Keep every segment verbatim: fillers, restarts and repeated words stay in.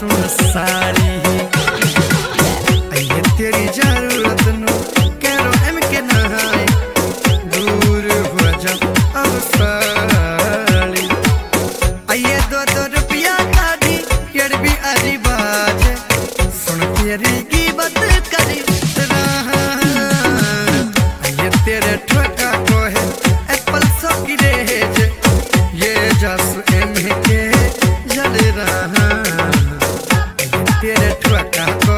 सुन सारी ये तेरी जरूरत नो करो एम के नहाए दूर हो जा अब साली ये दो दो रुपया का दी यार भी अजी बात सुन तेरी की बात करी रहा ये तेरे ठोका को है एप्पल सौ की रेज ये जस एम के जल रहा तेरे ठुका को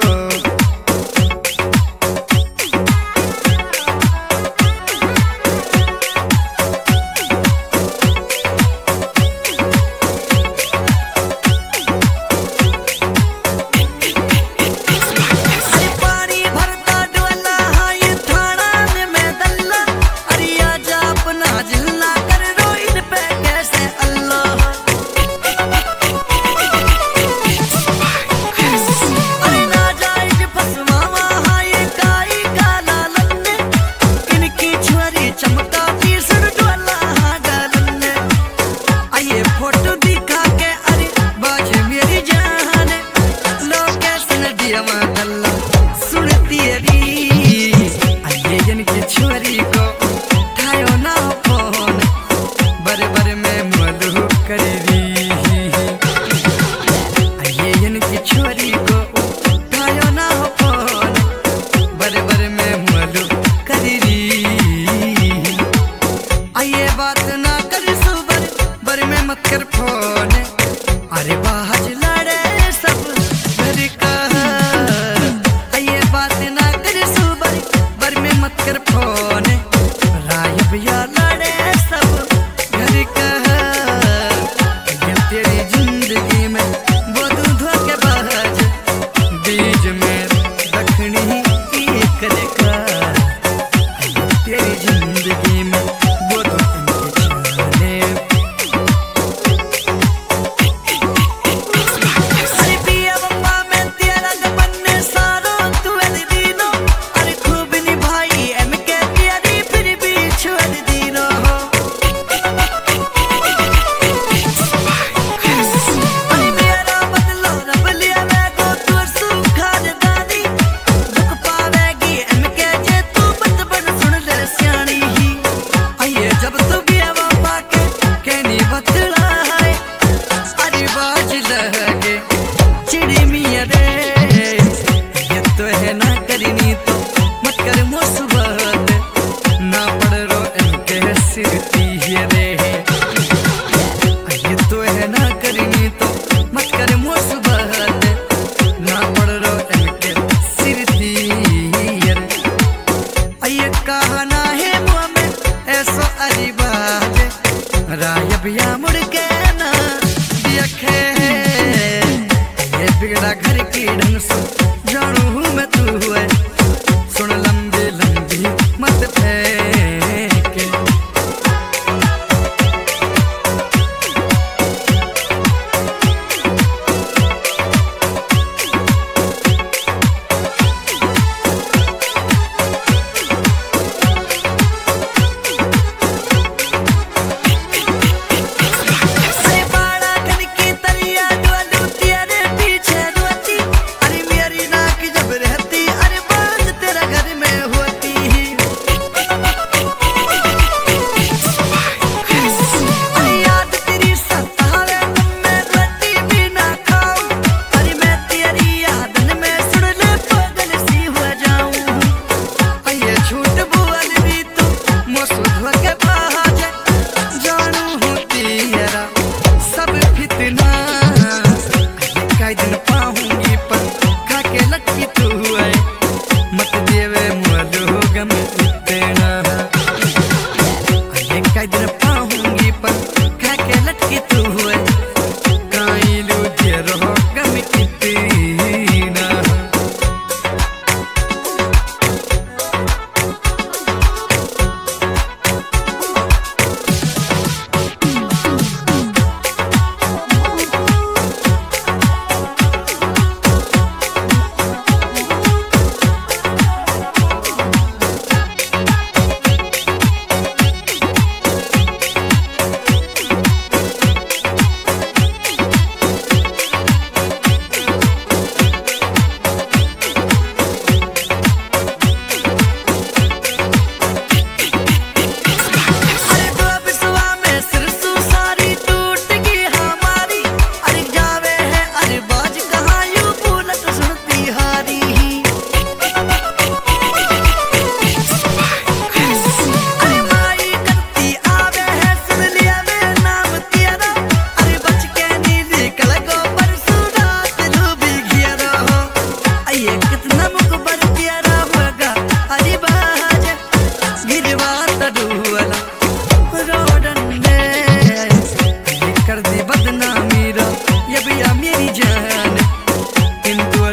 अरे बाज लड़े सब घर का ये बात ना कर सुबर बर में मत कर फोन राय भैया लड़े सब घर का ये तेरी जिंदगी में वो दूधों के बाज बीज में दखनी एक रेखा तेरी जिंदगी में वो तो राय भैया मुड़ के ना देखे ये बिगड़ा घर की ढंग से जानू हूँ मैं तू है सुन लंबी लंबी मत फेंके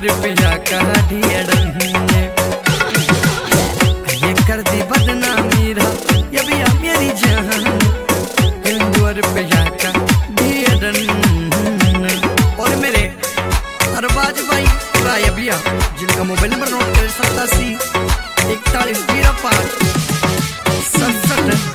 रुपया का ढेड़न ये कर दी बदनामी रहा ये भैया मेरी जान दो रुपया का ढेड़न। और मेरे अरबाज भाई राय भैया जिनका मोबाइल नंबर नोट कर सतासी इकतालीस जीरो पाँच सड़सठ